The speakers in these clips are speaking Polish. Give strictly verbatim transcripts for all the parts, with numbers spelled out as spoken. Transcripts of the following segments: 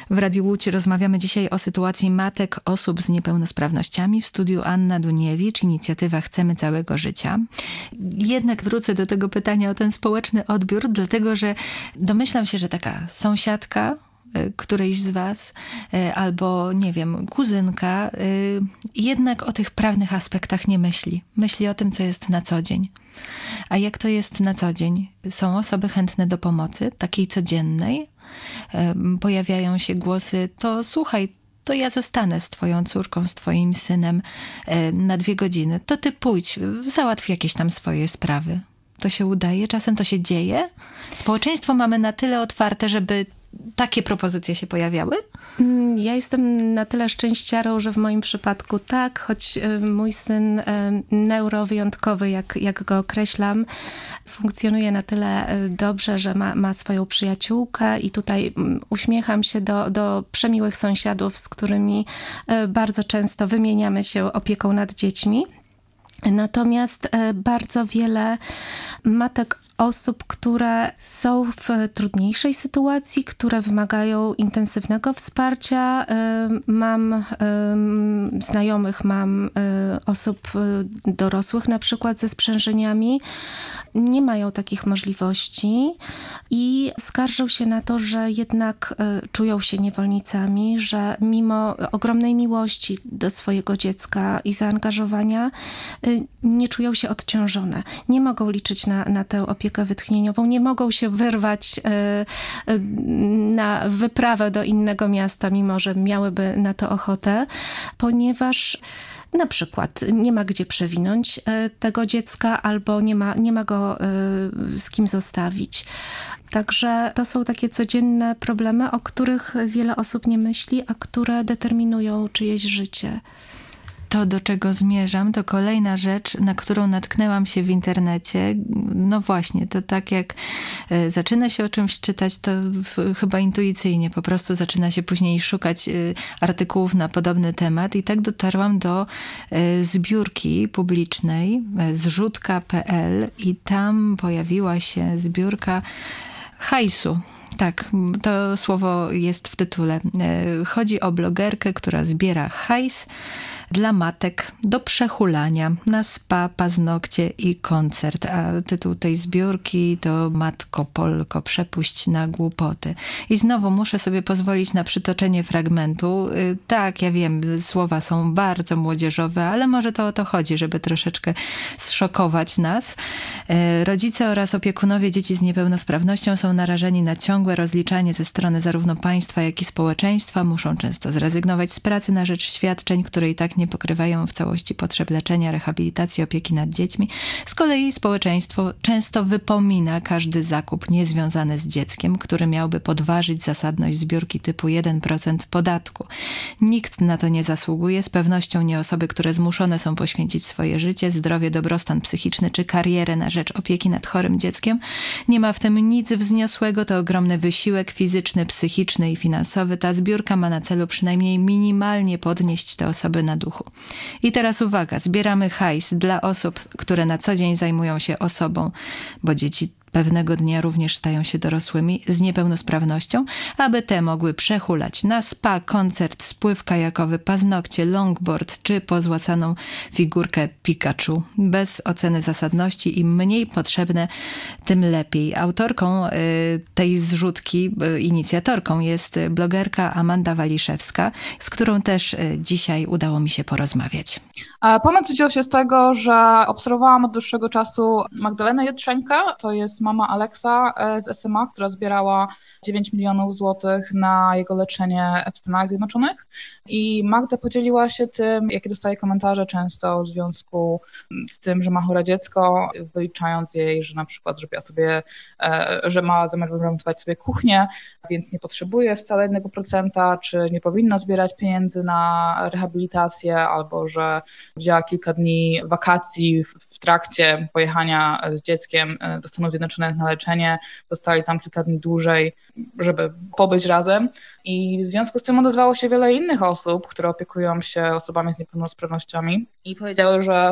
W Radiu Łódź rozmawiamy dzisiaj o sytuacji matek osób z niepełnosprawnościami. W studiu Anna Duniewicz, inicjatywa Chcemy Całego Życia. Jednak wrócę do tego pytania o ten społeczny odbiór, dlatego że domyślam się, że taka sąsiadka którejś z was, albo nie wiem, kuzynka, jednak o tych prawnych aspektach nie myśli. Myśli o tym, co jest na co dzień. A jak to jest na co dzień? Są osoby chętne do pomocy, takiej codziennej. Pojawiają się głosy, to słuchaj, to ja zostanę z twoją córką, z twoim synem na dwie godziny. To ty pójdź, załatw jakieś tam swoje sprawy. To się udaje, czasem to się dzieje. Społeczeństwo mamy na tyle otwarte, żeby takie propozycje się pojawiały? Ja jestem na tyle szczęściarą, że w moim przypadku tak, choć mój syn neurowyjątkowy, jak, jak go określam, funkcjonuje na tyle dobrze, że ma, ma swoją przyjaciółkę i tutaj uśmiecham się do, do przemiłych sąsiadów, z którymi bardzo często wymieniamy się opieką nad dziećmi. Natomiast bardzo wiele matek osób, które są w trudniejszej sytuacji, które wymagają intensywnego wsparcia. Mam znajomych, mam osób dorosłych na przykład ze sprzężeniami. Nie mają takich możliwości i skarżą się na to, że jednak czują się niewolnicami, że mimo ogromnej miłości do swojego dziecka i zaangażowania nie czują się odciążone. Nie mogą liczyć na, na tę opiekę wytchnieniową, nie mogą się wyrwać na wyprawę do innego miasta, mimo że miałyby na to ochotę, ponieważ na przykład nie ma gdzie przewinąć tego dziecka albo nie ma, nie ma go z kim zostawić. Także to są takie codzienne problemy, o których wiele osób nie myśli, a które determinują czyjeś życie. To, do czego zmierzam, to kolejna rzecz, na którą natknęłam się w internecie. No właśnie, to tak jak zaczyna się o czymś czytać, to chyba intuicyjnie po prostu zaczyna się później szukać artykułów na podobny temat i tak dotarłam do zbiórki publicznej zrzutka kropka pe el i tam pojawiła się zbiórka hajsu. Tak, to słowo jest w tytule. Chodzi o blogerkę, która zbiera hajs dla matek do przechulania na spa, paznokcie i koncert. A tytuł tej zbiórki to Matko Polko, przepuść na głupoty. I znowu muszę sobie pozwolić na przytoczenie fragmentu. Tak, ja wiem, słowa są bardzo młodzieżowe, ale może to o to chodzi, żeby troszeczkę zszokować nas. Rodzice oraz opiekunowie dzieci z niepełnosprawnością są narażeni na ciągłe rozliczanie ze strony zarówno państwa, jak i społeczeństwa. Muszą często zrezygnować z pracy na rzecz świadczeń, które i tak nie pokrywają w całości potrzeb leczenia, rehabilitacji, opieki nad dziećmi. Z kolei społeczeństwo często wypomina każdy zakup niezwiązany z dzieckiem, który miałby podważyć zasadność zbiórki typu jeden procent podatku. Nikt na to nie zasługuje, z pewnością nie osoby, które zmuszone są poświęcić swoje życie, zdrowie, dobrostan psychiczny czy karierę na rzecz opieki nad chorym dzieckiem. Nie ma w tym nic wzniosłego, to ogromny wysiłek fizyczny, psychiczny i finansowy. Ta zbiórka ma na celu przynajmniej minimalnie podnieść te osoby na duchu. I teraz uwaga, zbieramy hajs dla osób, które na co dzień zajmują się osobą, bo dzieci pewnego dnia również stają się dorosłymi z niepełnosprawnością, aby te mogły przechulać na spa, koncert, spływ kajakowy, paznokcie, longboard czy pozłacaną figurkę Pikachu. Bez oceny zasadności, im mniej potrzebne, tym lepiej. Autorką y, tej zrzutki, y, inicjatorką jest blogerka Amanda Waliszewska, z którą też y, dzisiaj udało mi się porozmawiać. Pomysł wziął się z tego, że obserwowałam od dłuższego czasu Magdalenę Jutrzenkę, to jest mama Aleksa z es em a, która zbierała dziewięć milionów złotych na jego leczenie w Stanach Zjednoczonych. I Magda podzieliła się tym, jakie dostaje komentarze często w związku z tym, że ma chore dziecko, wyliczając jej, że na przykład zrobiła sobie, że ma zamiar wyremontować sobie kuchnię, więc nie potrzebuje wcale jednego procenta, czy nie powinna zbierać pieniędzy na rehabilitację, albo że wzięła kilka dni wakacji w trakcie pojechania z dzieckiem do Stanów Zjednoczonych na leczenie, zostali tam kilka dni dłużej, żeby pobyć razem. I w związku z tym odezwało się wiele innych osób, które opiekują się osobami z niepełnosprawnościami i powiedziały, że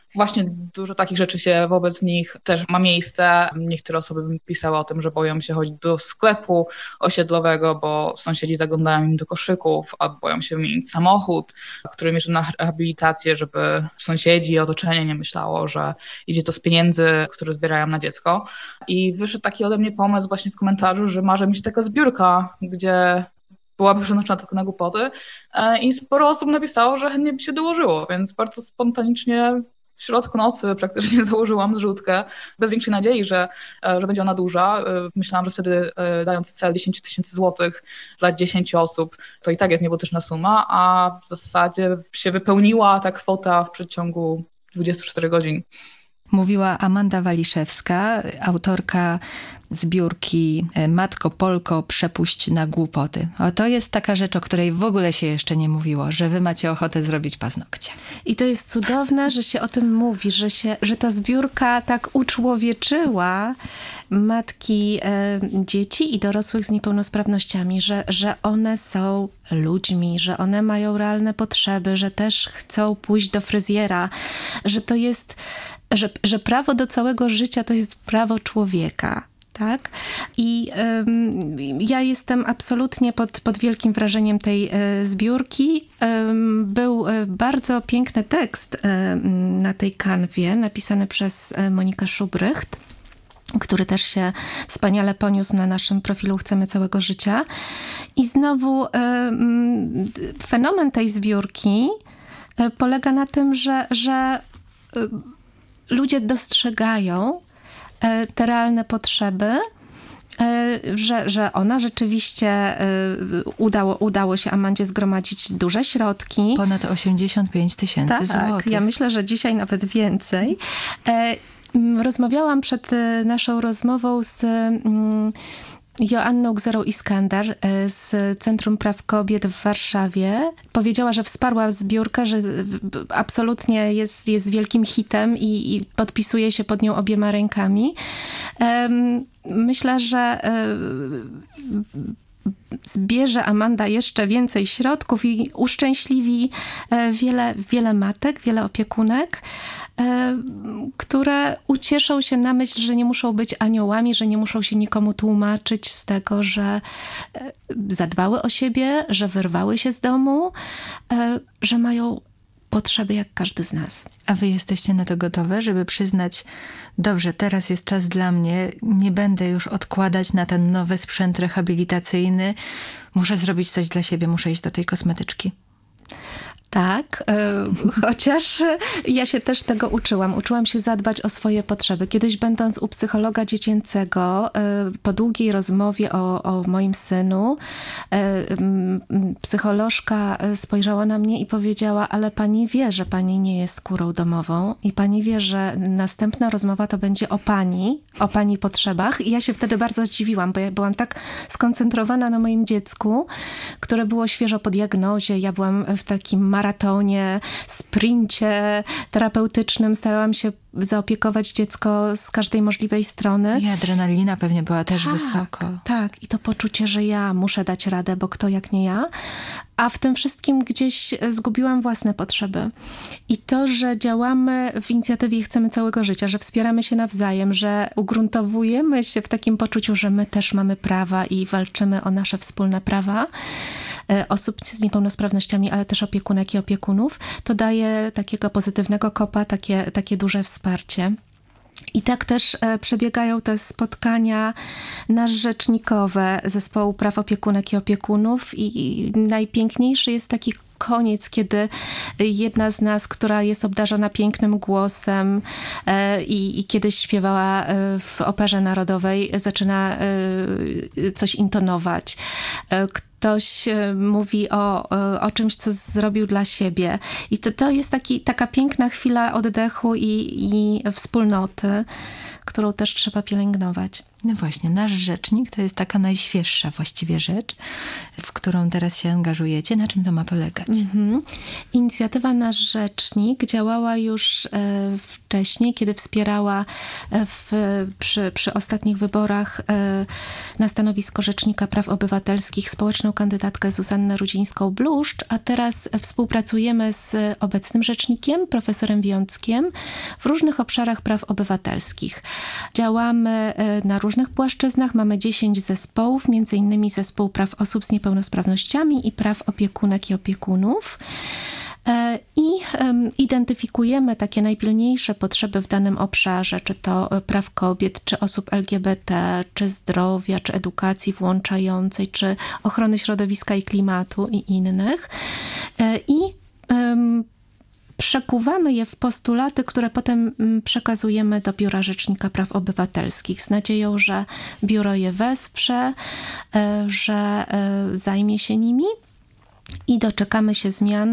właśnie dużo takich rzeczy się wobec nich też ma miejsce. Niektóre osoby pisały o tym, że boją się chodzić do sklepu osiedlowego, bo sąsiedzi zaglądają im do koszyków, albo boją się wymienić samochód, który mierzy na rehabilitację, żeby sąsiedzi i otoczenie nie myślało, że idzie to z pieniędzy, które zbierają na dziecko. I wyszedł taki ode mnie pomysł właśnie w komentarzu, że marzy mi się taka zbiórka, gdzie byłaby przeznaczona tylko na głupoty i sporo osób napisało, że chętnie by się dołożyło, więc bardzo spontanicznie w środku nocy praktycznie założyłam zrzutkę, bez większej nadziei, że, że będzie ona duża. Myślałam, że wtedy dając cel dziesięć tysięcy złotych dla dziesięciu osób, to i tak jest niebotyczna suma, a w zasadzie się wypełniła ta kwota w przeciągu dwudziestu czterech godzin. Mówiła Amanda Waliszewska, autorka zbiórki Matko Polko, przepuść na głupoty. O, to jest taka rzecz, o której w ogóle się jeszcze nie mówiło, że wy macie ochotę zrobić paznokcie. I to jest cudowne, że się o tym mówi, że, się, że ta zbiórka tak uczłowieczyła matki e, dzieci i dorosłych z niepełnosprawnościami, że, że one są ludźmi, że one mają realne potrzeby, że też chcą pójść do fryzjera, że to jest, że, że prawo do całego życia to jest prawo człowieka. Tak? I um, ja jestem absolutnie pod, pod wielkim wrażeniem tej e, zbiórki. Um, był e, bardzo piękny tekst e, na tej kanwie, napisany przez e, Monikę Szubrycht, który też się wspaniale poniósł na naszym profilu Chcemy Całego Życia. I znowu e, fenomen tej zbiórki e, polega na tym, że, że e, ludzie dostrzegają te realne potrzeby, że, że ona rzeczywiście udało, udało się Amandzie zgromadzić duże środki. Ponad osiemdziesiąt pięć tysięcy tak, złotych. Ja myślę, że dzisiaj nawet więcej. Rozmawiałam przed naszą rozmową z Joanną Gzerą-Iskandar z Centrum Praw Kobiet w Warszawie. Powiedziała, że wsparła zbiórkę, że absolutnie jest, jest wielkim hitem i, i podpisuje się pod nią obiema rękami. Myślę, że zbierze Amanda jeszcze więcej środków i uszczęśliwi wiele, wiele matek, wiele opiekunek, które ucieszą się na myśl, że nie muszą być aniołami, że nie muszą się nikomu tłumaczyć z tego, że zadbały o siebie, że wyrwały się z domu, że mają potrzeby jak każdy z nas. A wy jesteście na to gotowe, żeby przyznać, dobrze, teraz jest czas dla mnie, nie będę już odkładać na ten nowy sprzęt rehabilitacyjny, muszę zrobić coś dla siebie, muszę iść do tej kosmetyczki. Tak, chociaż ja się też tego uczyłam. Uczyłam się zadbać o swoje potrzeby. Kiedyś będąc u psychologa dziecięcego, po długiej rozmowie o, o moim synu, psycholożka spojrzała na mnie i powiedziała, ale pani wie, że pani nie jest skórą domową i pani wie, że następna rozmowa to będzie o pani, o pani potrzebach. I ja się wtedy bardzo zdziwiłam, bo ja byłam tak skoncentrowana na moim dziecku, które było świeżo po diagnozie. Ja byłam w takim maratonie, sprincie terapeutycznym. Starałam się zaopiekować dziecko z każdej możliwej strony. I adrenalina pewnie była też tak, wysoko. Tak, i to poczucie, że ja muszę dać radę, bo kto jak nie ja. A w tym wszystkim gdzieś zgubiłam własne potrzeby. I to, że działamy w inicjatywie Chcemy Całego Życia, że wspieramy się nawzajem, że ugruntowujemy się w takim poczuciu, że my też mamy prawa i walczymy o nasze wspólne prawa osób z niepełnosprawnościami, ale też opiekunek i opiekunów, to daje takiego pozytywnego kopa, takie, takie duże wsparcie. I tak też przebiegają te spotkania nasz-rzecznikowe Zespołu Praw Opiekunek i Opiekunów i najpiękniejszy jest taki koniec, kiedy jedna z nas, która jest obdarzona pięknym głosem i, i kiedyś śpiewała w Operze Narodowej, zaczyna coś intonować. Ktoś mówi o, o czymś, co zrobił dla siebie. I to, to jest taki, taka piękna chwila oddechu i, i wspólnoty, którą też trzeba pielęgnować. No właśnie, nasz rzecznik to jest taka najświeższa właściwie rzecz, w którą teraz się angażujecie. Na czym to ma polegać? Mhm. Inicjatywa Nasz Rzecznik działała już e, wcześniej, kiedy wspierała w, przy, przy ostatnich wyborach e, na stanowisko Rzecznika Praw Obywatelskich społeczną kandydatkę Zuzannę Rudzińską-Bluszcz, a teraz współpracujemy z obecnym rzecznikiem, profesorem Wiąckiem, w różnych obszarach praw obywatelskich. Działamy e, na różnych płaszczyznach. Mamy dziesięć zespołów, między innymi zespół praw osób z niepełnosprawnościami i praw opiekunek i opiekunów. I identyfikujemy takie najpilniejsze potrzeby w danym obszarze, czy to praw kobiet, czy osób L G B T, czy zdrowia, czy edukacji włączającej, czy ochrony środowiska i klimatu i innych. I um, przekuwamy je w postulaty, które potem przekazujemy do Biura Rzecznika Praw Obywatelskich z nadzieją, że biuro je wesprze, że zajmie się nimi i doczekamy się zmian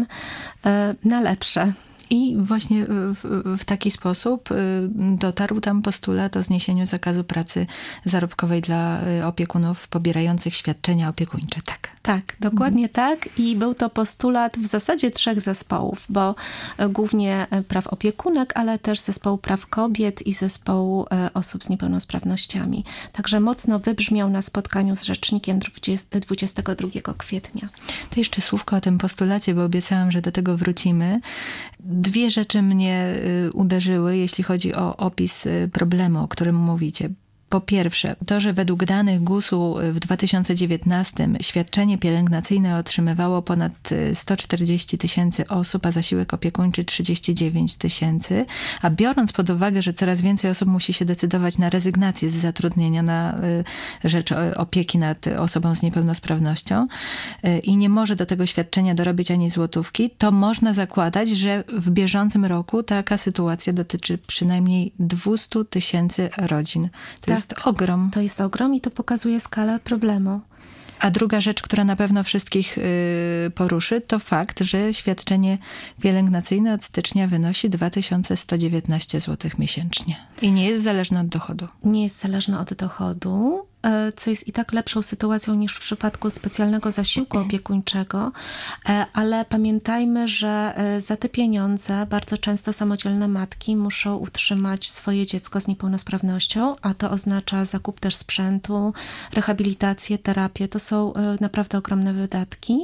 na lepsze. I właśnie w, w taki sposób dotarł tam postulat o zniesieniu zakazu pracy zarobkowej dla opiekunów pobierających świadczenia opiekuńcze, tak? Tak, dokładnie mhm. tak. I był to postulat w zasadzie trzech zespołów, bo głównie praw opiekunek, ale też zespołu praw kobiet i zespołu osób z niepełnosprawnościami. Także mocno wybrzmiał na spotkaniu z rzecznikiem dwudziestego drugiego kwietnia. To jeszcze słówko o tym postulacie, bo obiecałam, że do tego wrócimy. Dwie rzeczy mnie uderzyły, jeśli chodzi o opis problemu, o którym mówicie. Po pierwsze, to, że według danych gusu w dwa tysiące dziewiętnastym świadczenie pielęgnacyjne otrzymywało ponad sto czterdzieści tysięcy osób, a zasiłek opiekuńczy trzydzieści dziewięć tysięcy, a biorąc pod uwagę, że coraz więcej osób musi się decydować na rezygnację z zatrudnienia na rzecz opieki nad osobą z niepełnosprawnością i nie może do tego świadczenia dorobić ani złotówki, to można zakładać, że w bieżącym roku taka sytuacja dotyczy przynajmniej dwieście tysięcy rodzin. To jest ogrom. To jest ogrom i to pokazuje skalę problemu. A druga rzecz, która na pewno wszystkich y, poruszy, to fakt, że świadczenie pielęgnacyjne od stycznia wynosi dwa tysiące sto dziewiętnaście złotych miesięcznie. I nie jest zależne od dochodu. Nie jest zależne od dochodu, co jest i tak lepszą sytuacją niż w przypadku specjalnego zasiłku opiekuńczego, ale pamiętajmy, że za te pieniądze bardzo często samodzielne matki muszą utrzymać swoje dziecko z niepełnosprawnością, a to oznacza zakup też sprzętu, rehabilitację, terapię. To są naprawdę ogromne wydatki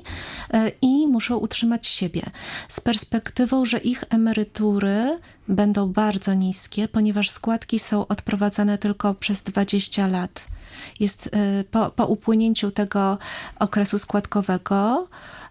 i muszą utrzymać siebie. Z perspektywą, że ich emerytury będą bardzo niskie, ponieważ składki są odprowadzane tylko przez dwadzieścia lat. Jest po, po upłynięciu tego okresu składkowego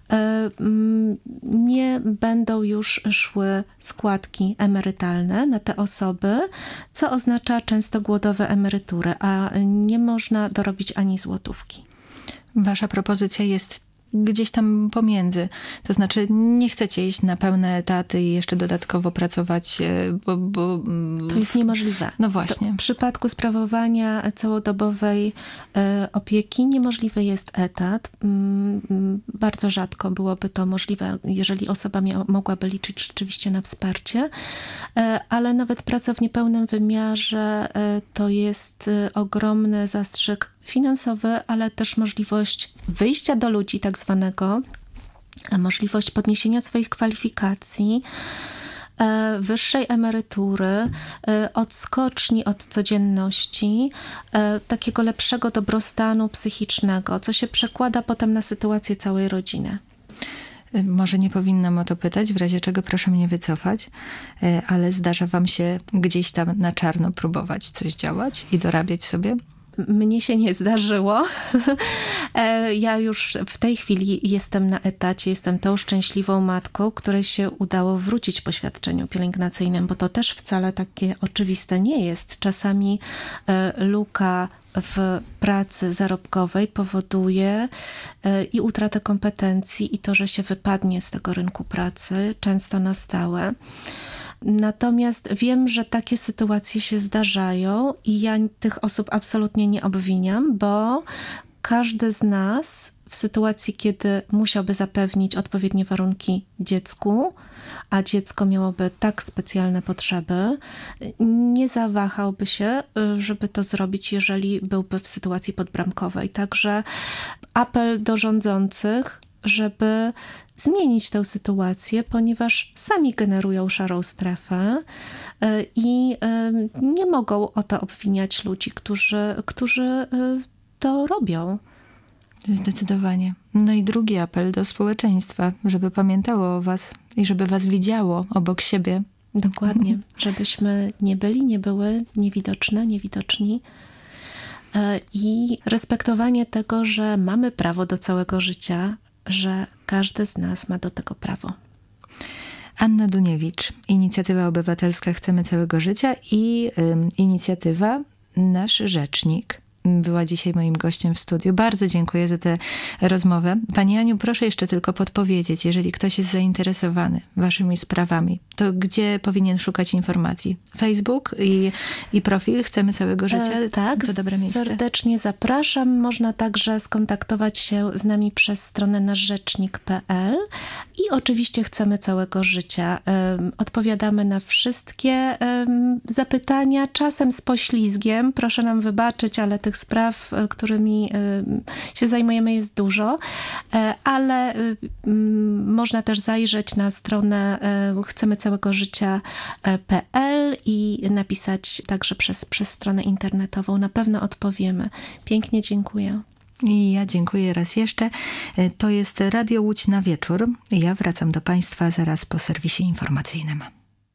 nie będą już szły składki emerytalne na te osoby, co oznacza często głodowe emerytury, a nie można dorobić ani złotówki. Wasza propozycja jest gdzieś tam pomiędzy. To znaczy nie chcecie iść na pełne etaty i jeszcze dodatkowo pracować, bo... bo to jest niemożliwe. No właśnie. To w przypadku sprawowania całodobowej e, opieki niemożliwy jest etat. Mm, bardzo rzadko byłoby to możliwe, jeżeli osoba mia- mogłaby liczyć rzeczywiście na wsparcie, e, ale nawet praca w niepełnym wymiarze e, to jest e, ogromny zastrzyk finansowy, ale też możliwość wyjścia do ludzi tak zwanego, możliwość podniesienia swoich kwalifikacji, wyższej emerytury, odskoczni od codzienności, takiego lepszego dobrostanu psychicznego, co się przekłada potem na sytuację całej rodziny. Może nie powinnam o to pytać, w razie czego proszę mnie wycofać, ale zdarza wam się gdzieś tam na czarno próbować coś działać i dorabiać sobie? Mnie się nie zdarzyło. Ja już w tej chwili jestem na etacie, jestem tą szczęśliwą matką, której się udało wrócić po świadczeniu pielęgnacyjnym, bo to też wcale takie oczywiste nie jest. Czasami luka w pracy zarobkowej powoduje i utratę kompetencji, i to, że się wypadnie z tego rynku pracy, często na stałe. Natomiast wiem, że takie sytuacje się zdarzają i ja tych osób absolutnie nie obwiniam, bo każdy z nas w w sytuacji, kiedy musiałby zapewnić odpowiednie warunki dziecku, a dziecko miałoby tak specjalne potrzeby, nie zawahałby się, żeby to zrobić, jeżeli byłby w sytuacji podbramkowej. Także apel do rządzących, żeby zmienić tę sytuację, ponieważ sami generują szarą strefę i nie mogą o to obwiniać ludzi, którzy, którzy to robią. Zdecydowanie. No i drugi apel do społeczeństwa, żeby pamiętało o was i żeby was widziało obok siebie. Dokładnie. Żebyśmy nie byli, nie były niewidoczne, niewidoczni. I respektowanie tego, że mamy prawo do całego życia, że każdy z nas ma do tego prawo. Anna Duniewicz, Inicjatywa Obywatelska Chcemy Całego Życia i y, inicjatywa Nasz Rzecznik była dzisiaj moim gościem w studiu. Bardzo dziękuję za tę rozmowę. Pani Aniu, proszę jeszcze tylko podpowiedzieć, jeżeli ktoś jest zainteresowany waszymi sprawami, to gdzie powinien szukać informacji? Facebook i, i profil Chcemy Całego Życia? E, tak, to dobre miejsce. Serdecznie zapraszam. Można także skontaktować się z nami przez stronę naszrzecznik kropka pe el i oczywiście Chcemy Całego Życia. Um, odpowiadamy na wszystkie um, zapytania, czasem z poślizgiem. Proszę nam wybaczyć, ale tych spraw, którymi się zajmujemy, jest dużo, ale można też zajrzeć na stronę chcemy całego życia kropka pe el i napisać także przez, przez stronę internetową. Na pewno odpowiemy. Pięknie dziękuję. I ja dziękuję raz jeszcze. To jest Radio Łódź na wieczór. Ja wracam do Państwa zaraz po serwisie informacyjnym.